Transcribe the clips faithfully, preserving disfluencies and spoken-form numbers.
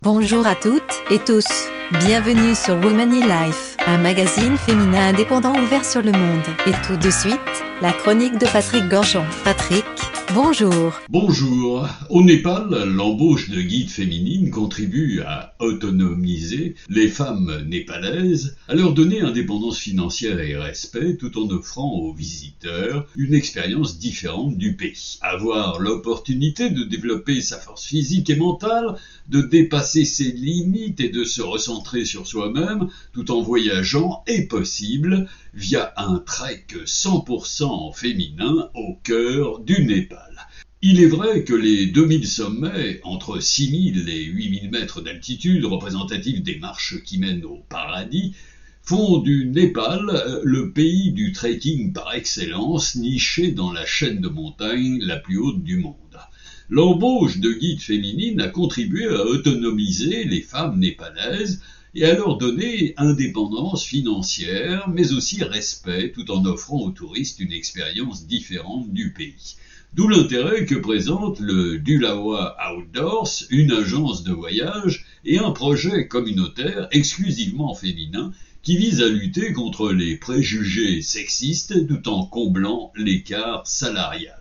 Bonjour à toutes et tous, bienvenue sur Womanly Life, un magazine féminin indépendant ouvert sur le monde. Et tout de suite, la chronique de Patrick Gorgeon. Patrick, bonjour. Bonjour. Au Népal, l'embauche de guides féminines contribue à autonomiser les femmes népalaises, à leur donner indépendance financière et respect, tout en offrant aux visiteurs une expérience différente du pays. Avoir l'opportunité de développer sa force physique et mentale, de dépasser ses limites et de se recentrer sur soi-même tout en voyageant est possible via un trek cent pour cent féminin au cœur du Népal. Il est vrai que les deux mille sommets, entre six mille et huit mille mètres d'altitude, représentatifs des marches qui mènent au paradis, font du Népal le pays du trekking par excellence, niché dans la chaîne de montagnes la plus haute du monde. L'embauche de guides féminines a contribué à autonomiser les femmes népalaises et à leur donner indépendance financière, mais aussi respect, tout en offrant aux touristes une expérience différente du pays. D'où l'intérêt que présente le Dulawa Outdoors, une agence de voyage et un projet communautaire exclusivement féminin qui vise à lutter contre les préjugés sexistes tout en comblant l'écart salarial.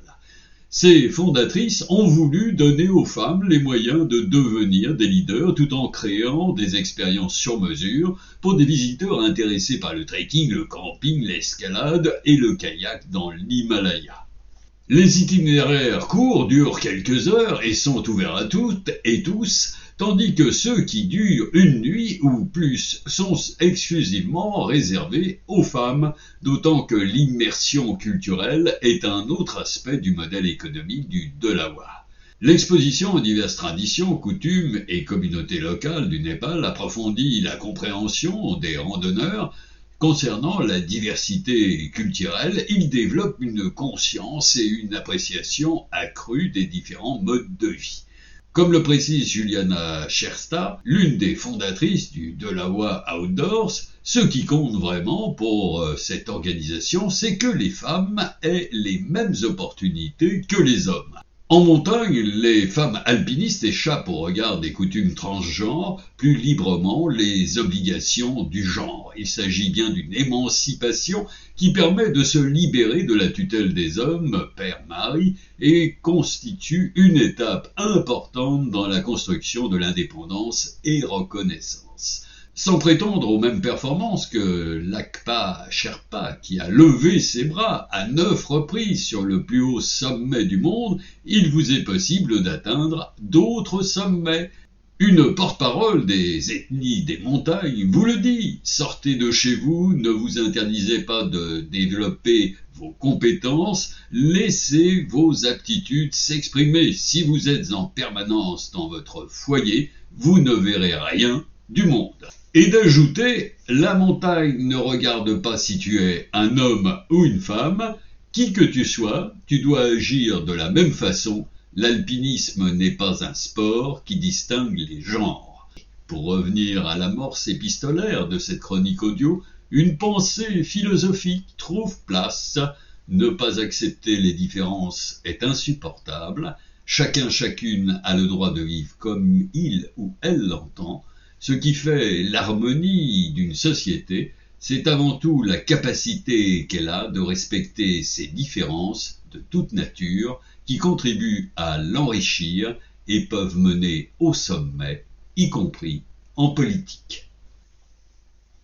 Ces fondatrices ont voulu donner aux femmes les moyens de devenir des leaders tout en créant des expériences sur mesure pour des visiteurs intéressés par le trekking, le camping, l'escalade et le kayak dans l'Himalaya. Les itinéraires courts durent quelques heures et sont ouverts à toutes et tous, tandis que ceux qui durent une nuit ou plus sont exclusivement réservés aux femmes, d'autant que l'immersion culturelle est un autre aspect du modèle économique du Dulawa. L'exposition aux diverses traditions, coutumes et communautés locales du Népal approfondit la compréhension des randonneurs. Concernant la diversité culturelle, il développe une conscience et une appréciation accrue des différents modes de vie. Comme le précise Juliana Schersta, l'une des fondatrices du Dulawa Outdoors, ce qui compte vraiment pour cette organisation, c'est que les femmes aient les mêmes opportunités que les hommes. En montagne, les femmes alpinistes échappent au regard des coutumes transgenres plus librement les obligations du genre. Il s'agit bien d'une émancipation qui permet de se libérer de la tutelle des hommes, père-mari, et constitue une étape importante dans la construction de l'indépendance et reconnaissance. Sans prétendre aux mêmes performances que Lakpa Sherpa, qui a levé ses bras à neuf reprises sur le plus haut sommet du monde, il vous est possible d'atteindre d'autres sommets. Une porte-parole des ethnies des montagnes vous le dit, sortez de chez vous, ne vous interdisez pas de développer vos compétences, laissez vos aptitudes s'exprimer. Si vous êtes en permanence dans votre foyer, vous ne verrez rien du monde. Et d'ajouter, la montagne ne regarde pas si tu es un homme ou une femme, qui que tu sois, tu dois agir de la même façon. L'alpinisme n'est pas un sport qui distingue les genres. Pour revenir à l'amorce épistolaire de cette chronique audio, une pensée philosophique trouve place. Ne pas accepter les différences est insupportable. Chacun chacune a le droit de vivre comme il ou elle l'entend. Ce qui fait l'harmonie d'une société, c'est avant tout la capacité qu'elle a de respecter ses différences de toute nature qui contribuent à l'enrichir et peuvent mener au sommet, y compris en politique.